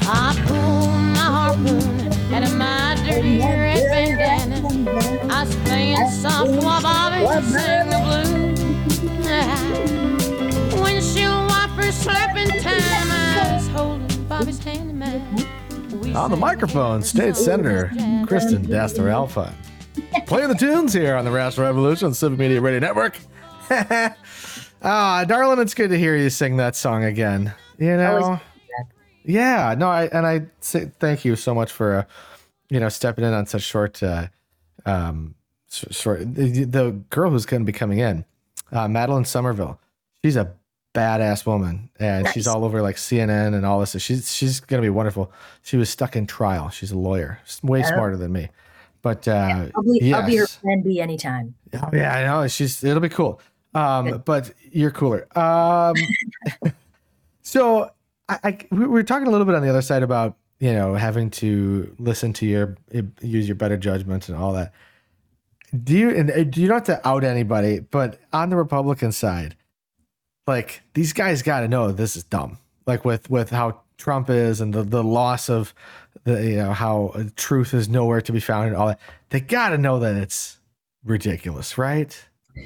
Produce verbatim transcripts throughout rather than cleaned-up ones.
I pull my harpoon out of my dirty red bandana. I stand soft while Bobby sing the blues. Windshield wipers slapping time. I was holding Bobby's hand in mine. On the microphone, State Senator Kristen Dastor-Alpine. Playing the tunes here on the Rational Revolution on Civic Media Radio Network. Ah, darling, it's good to hear you sing that song again. You know, yeah, no, I and I say thank you so much for, uh, you know, stepping in on such short, uh, um, short. The, the girl who's going to be coming in, uh, Madeline Somerville. She's a badass woman, and nice. She's all over like C N N and all this. She's she's going to be wonderful. She was stuck in trial. She's a lawyer, she's way oh. smarter than me. But uh, yeah, I'll, be, yes. I'll be her plan B anytime. Oh, yeah, I know. She's it'll be cool. Um, but you're cooler. Um, so I, I we were talking a little bit on the other side about, you know, having to listen to your use your better judgment and all that. Do you and do you not have to out anybody? But on the Republican side, like these guys got to know this is dumb. Like with with how Trump is and the, the loss of the, you know, how truth is nowhere to be found and all that. They got to know that it's ridiculous, right?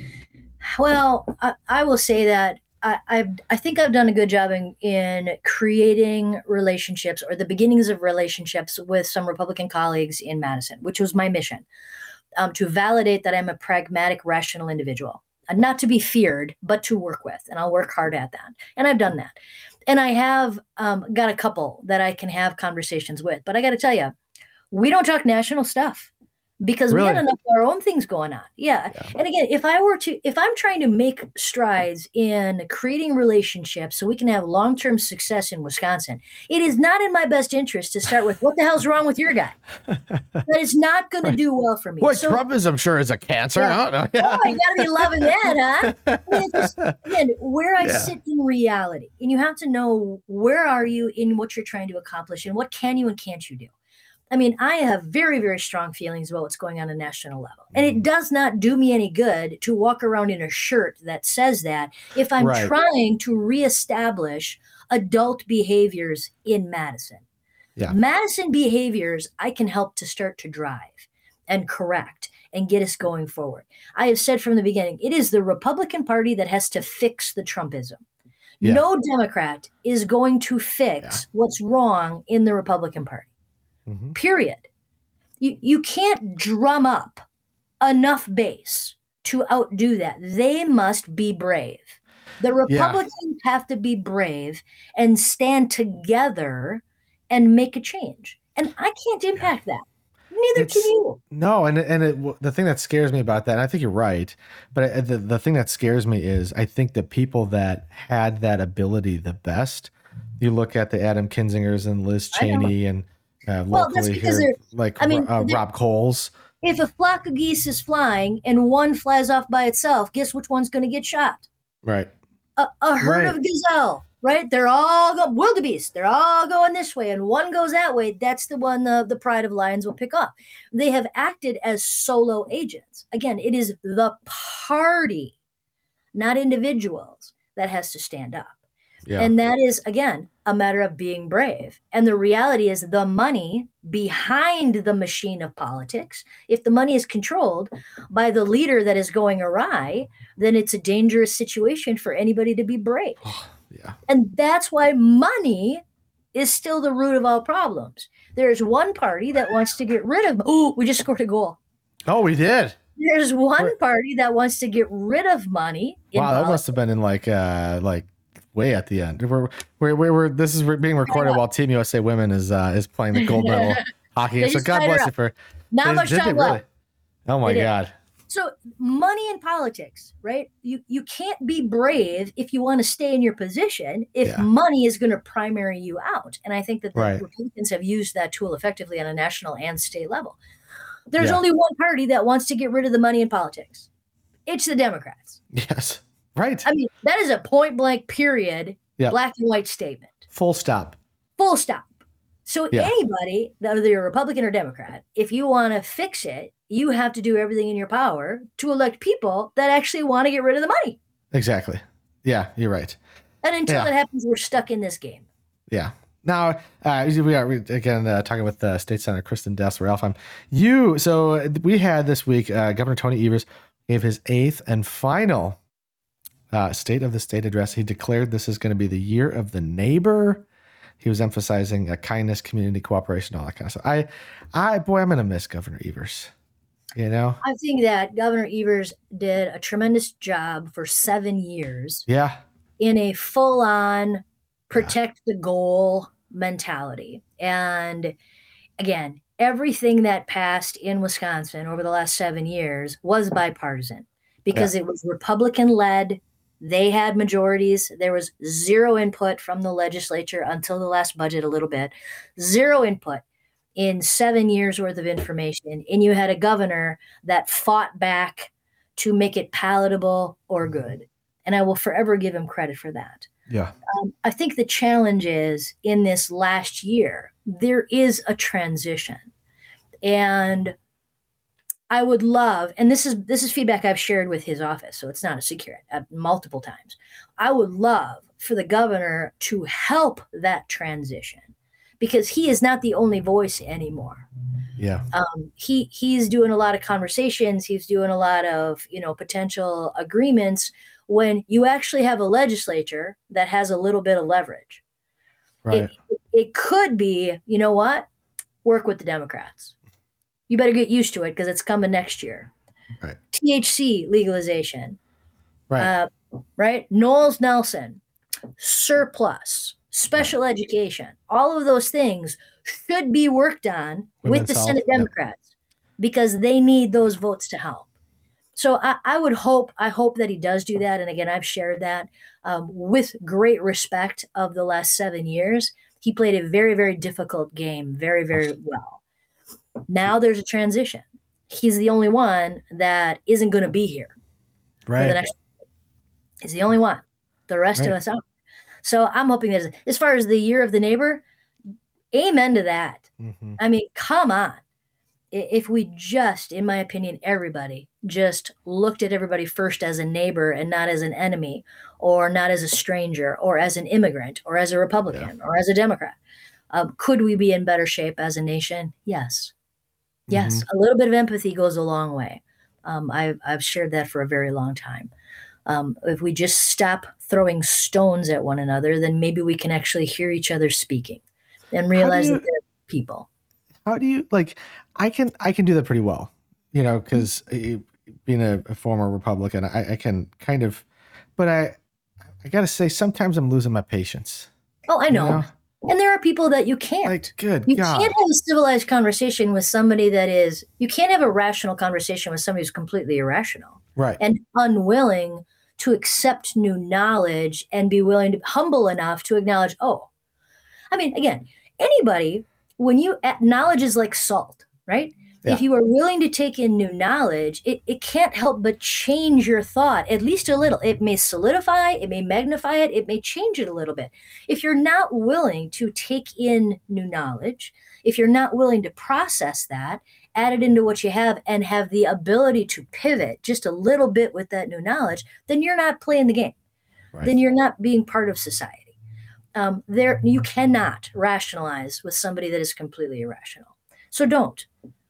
Well, I, I will say that I I've, I think I've done a good job in, in creating relationships or the beginnings of relationships with some Republican colleagues in Madison, which was my mission, um, to validate that I'm a pragmatic, rational individual, and not to be feared, but to work with. And I'll work hard at that. And I've done that. And I have um, got a couple that I can have conversations with. But I got to tell you, we don't talk national stuff. Because really? we got enough of our own things going on. Yeah. yeah. And again, if I were to, if I'm trying to make strides in creating relationships so we can have long-term success in Wisconsin, it is not in my best interest to start with, what the hell's wrong with your guy? That is not going to do well for me. What so, Trumpism sure is a cancer. Yeah. I don't know. Yeah. Oh, you got to be loving that, huh? I mean, just, again, where I yeah. sit in reality, and you have to know where are you in what you're trying to accomplish and what can you and can't you do? I mean, I have very, very strong feelings about what's going on at a national level. And it does not do me any good to walk around in a shirt that says that if I'm right. trying to reestablish adult behaviors in Madison. Yeah. Madison behaviors, I can help to start to drive and correct and get us going forward. I have said from the beginning, it is the Republican Party that has to fix the Trumpism. Yeah. No Democrat is going to fix yeah. what's wrong in the Republican Party. Mm-hmm. Period. You you can't drum up enough base to outdo that. They must be brave. The Republicans yeah. have to be brave and stand together and make a change. And I can't impact yeah. that. Neither it's, can you. No, and and it, the thing that scares me about that, and I think you're right, but the the thing that scares me is I think the people that had that ability the best. You look at the Adam Kinzingers and Liz Cheney and. Uh, well, that's because here, like I mean, uh, Rob Coles. If a flock of geese is flying and one flies off by itself, guess which one's going to get shot? Right. A, a herd right. of gazelle, right? They're all go wildebeest. They're all going this way, and one goes that way. That's the one the, the pride of lions will pick up. They have acted as solo agents. Again, it is the party, not individuals, that has to stand up. Yeah. And that is, again, a matter of being brave. And the reality is the money behind the machine of politics, if the money is controlled by the leader that is going awry, then it's a dangerous situation for anybody to be brave. Oh, yeah. And that's why money is still the root of all problems. There's one party that wants to get rid of, oh, we just scored a goal. Oh, we did. There's one party that wants to get rid of money. Wow, that politics. Must have been in like, uh, like, way at the end. We're we're we're, we're this is being recorded while Team U S A Women is uh, is playing the gold medal hockey. So God bless you for not they, much time left. Really? Oh my God. So money in politics, right? You you can't be brave if you want to stay in your position if yeah. money is going to primary you out. And I think that the right. Republicans have used that tool effectively on a national and state level. There's yeah. only one party that wants to get rid of the money in politics. It's the Democrats. Yes. Right. I mean, that is a point blank period, yep. black and white statement. Full stop. Full stop. So yeah. anybody, whether you're a Republican or Democrat, if you want to fix it, you have to do everything in your power to elect people that actually want to get rid of the money. Exactly. Yeah, you're right. And until yeah. that happens, we're stuck in this game. Yeah. Now, uh, we are we, again uh, talking with uh, State Senator Kristen Dassler-Alfheim. You, so we had this week, uh, Governor Tony Evers gave his eighth and final uh, State of the State address. He declared this is going to be the year of the neighbor. He was emphasizing uh, kindness, community cooperation, all that kind of stuff. I, I, boy, I'm going to miss Governor Evers. You know, I think that Governor Evers did a tremendous job for seven years. Yeah. In a full-on protect the goal mentality. And again, everything that passed in Wisconsin over the last seven years was bipartisan because yeah. it was Republican-led. They had majorities. There was zero input from the legislature until the last budget, a little bit. Zero input in seven years worth of information. And you had a governor that fought back to make it palatable or good. And I will forever give him credit for that. Yeah. Um, I think the challenge is in this last year, there is a transition. And I would love, and this is this is feedback I've shared with his office, so it's not a secret, uh, multiple times. I would love for the governor to help that transition because he is not the only voice anymore. Yeah. Um, he he's doing a lot of conversations. He's doing a lot of, you know, potential agreements when you actually have a legislature that has a little bit of leverage. Right. It, it could be, you know what? Work with the Democrats. You better get used to it because it's coming next year. Right. T H C legalization. Right. Uh, right. Knowles Nelson, surplus, special right. education. All of those things should be worked on Women's with the health, Senate Democrats yeah. because they need those votes to help. So I, I would hope, I hope that he does do that. And again, I've shared that um, with great respect of the last seven years. He played a very, very difficult game, very, very well. Now there's a transition. He's the only one that isn't going to be here right. for the next. He's the only one. The rest right. of us aren't. So I'm hoping that as far as the year of the neighbor, amen to that. Mm-hmm. I mean, come on. If we just, in my opinion, everybody just looked at everybody first as a neighbor and not as an enemy or not as a stranger or as an immigrant or as a Republican yeah. or as a Democrat, um, could we be in better shape as a nation? Yes. Yes. Mm-hmm. A little bit of empathy goes a long way. Um, I've, I've shared that for a very long time. Um, if we just stop throwing stones at one another, then maybe we can actually hear each other speaking and realize you, that they're people. How do you like, I can, I can do that pretty well, you know, cause being a, a former Republican, I, I can kind of, but I, I gotta say, sometimes I'm losing my patience. Oh, I know. You know? And there are people that you can't. Like, good you God. can't have a civilized conversation with somebody that is, you can't have a rational conversation with somebody who's completely irrational. Right. And unwilling to accept new knowledge and be willing to humble enough to acknowledge, oh, I mean, again, anybody, when you, knowledge is like salt, right? Yeah. If you are willing to take in new knowledge, it, it can't help but change your thought, at least a little. It may solidify, it may magnify it, it may change it a little bit. If you're not willing to take in new knowledge, if you're not willing to process that, add it into what you have and have the ability to pivot just a little bit with that new knowledge, then you're not playing the game. Right. Then you're not being part of society. Um, there, you cannot rationalize with somebody that is completely irrational. So don't.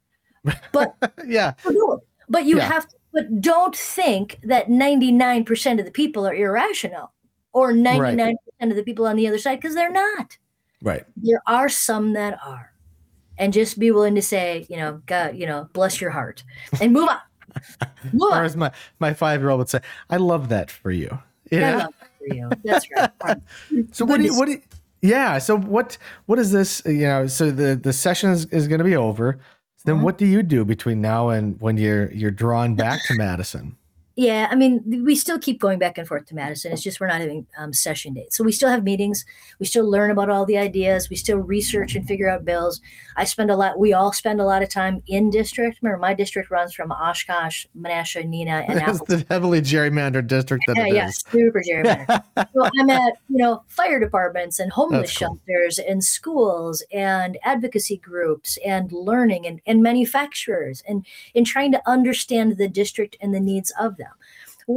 But yeah, but you yeah. have to, but don't think that ninety-nine percent of the people are irrational or ninety-nine percent right. of the people on the other side, because they're not. Right. There are some that are. And just be willing to say, you know, God, you know, bless your heart and move on. Move or on. as my, my five-year-old would say, I love that for you. you I know? love that for you. That's right. So what do you, what do you, yeah. So what, what is this, you know, so the, the session is, is going to be over. Then mm-hmm. what do you do between now and when you're you're drawn back to Madison? Yeah, I mean, we still keep going back and forth to Madison. It's just we're not having um, session dates. So we still have meetings. We still learn about all the ideas. We still research and figure out bills. I spend a lot, we all spend a lot of time in district. Remember, my district runs from Oshkosh, Menasha, Neenah, and That's the heavily gerrymandered district that yeah, it yeah, is. super gerrymandered. So I'm at, you know, fire departments and homeless cool. shelters and schools and advocacy groups and learning and, and manufacturers and in trying to understand the district and the needs of them. What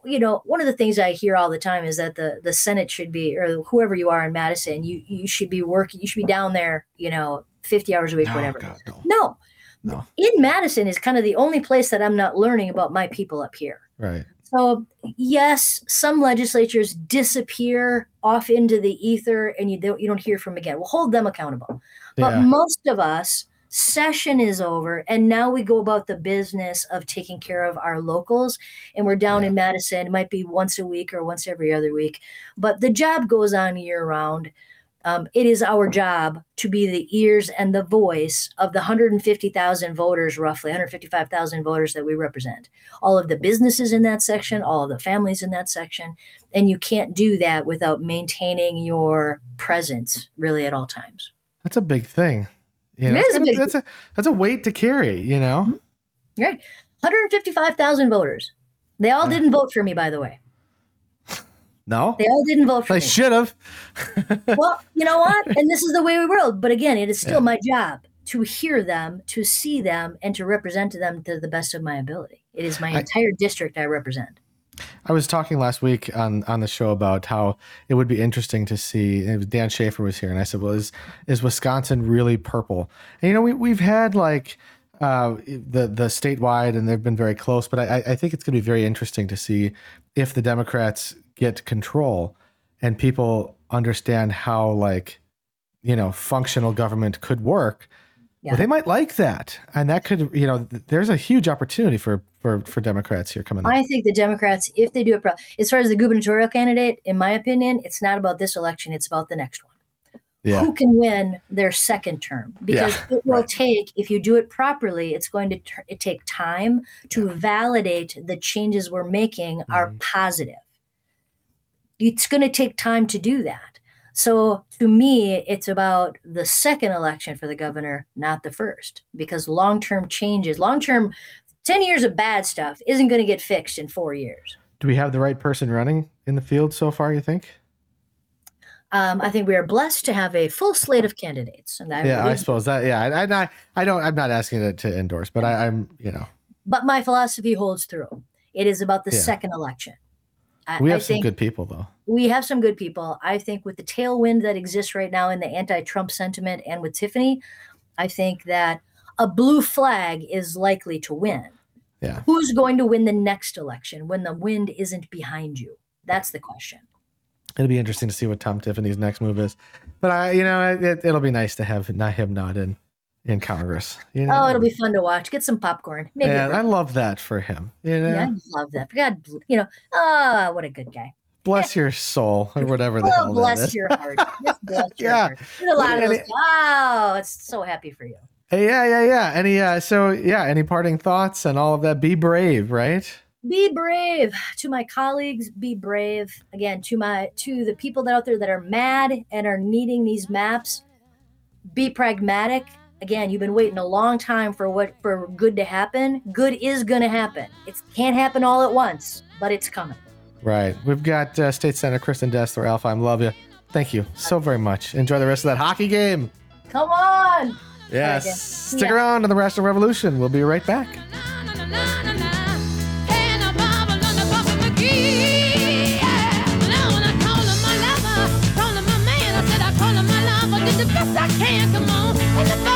you know, one of the things I hear all the time is that the the Senate should be, or whoever you are in Madison, you you should be working, you should be down there, you know, fifty hours a week, No, whatever. God, no. No. No. In Madison is kind of the only place that I'm not learning about my people up here. Right. So yes, some legislatures disappear off into the ether and you don't you don't hear from them again. We'll hold them accountable. But Yeah. most of us, session is over, and now we go about the business of taking care of our locals. And we're down Yeah. in Madison. It might be once a week or once every other week, but the job goes on year round. Um, it is our job to be the ears and the voice of the one hundred fifty thousand voters, roughly one hundred fifty-five thousand voters that we represent. All of the businesses in that section, all of the families in that section. And you can't do that without maintaining your presence really at all times. That's a big thing. You know, It is a that's, big that's a that's a weight to carry, you know. Right. one hundred fifty-five thousand voters. They all Yeah. didn't vote for me, by the way. No, They all didn't vote for they me. should have. Well, you know what? And this is the way we world. But again, it is still Yeah. my job to hear them, to see them, and to represent them to the best of my ability. It is my I- entire district I represent. I was talking last week on, on the show about how it would be interesting to see. It was Dan Schaefer was here, and I said, "Well, is is Wisconsin really purple?" And you know, we we've had like uh, the the statewide, and they've been very close. But I, I think it's going to be very interesting to see if the Democrats get control and people understand how like you know functional government could work. Yeah. Well, they might like that, and that could you know th- there's a huge opportunity for for for Democrats here coming up. I think the Democrats, if they do it, pro- as far as the gubernatorial candidate, in my opinion, it's not about this election; it's about the next one. Yeah. Who can win their second term? Because Yeah, it will right. take, if you do it properly, it's going to ter- it take time to validate the changes we're making are Mhm. positive. It's going to take time to do that. So to me, it's about the second election for the governor, not the first, because long-term changes, long-term, ten years of bad stuff isn't going to get fixed in four years. Do we have the right person running in the field so far, you think? Um, I think we are blessed to have a full slate of candidates. And I Yeah, I believe- suppose that. Yeah, I, I, I don't. I'm not asking it to endorse, but I, I'm. You know, but my philosophy holds through. It is about the Yeah. second election. I, we I have some think good people, though. we have some good people. I think with the tailwind that exists right now in the anti-Trump sentiment and with Tiffany, I think that a blue flag is likely to win. Yeah. Who's going to win the next election when the wind isn't behind you? That's the question. It'll be interesting to see what Tom Tiffany's next move is. But I, you know, it, it'll be nice to have not him not in in Congress. You know? Oh, it'll be fun to watch. Get some popcorn. Maybe. Yeah, a I roast. love that for him. You know, Yeah, I love that. God, you know, ah, what a good guy. bless your soul or whatever the Oh, hell that bless is. your heart. Just bless your Yeah. heart. There's a lot of And those. it- Wow, it's so happy for you. Hey, yeah, yeah, yeah. Any, uh, so yeah, any parting thoughts and all of that? Be brave, right? Be brave. To my colleagues, be brave. Again, to my to the people that out there that are mad and are needing these maps, be pragmatic. Again, you've been waiting a long time for what for good to happen. Good is going to happen. It can't happen all at once, but it's coming. Right. We've got uh, State Senator Kristen Dessler. Alpha, I love you. Thank you so very much. Enjoy the rest of that hockey game. Come on. Yes. again. Stick Yeah. around to the Rational Revolution. We'll be right back. I can, come on. And the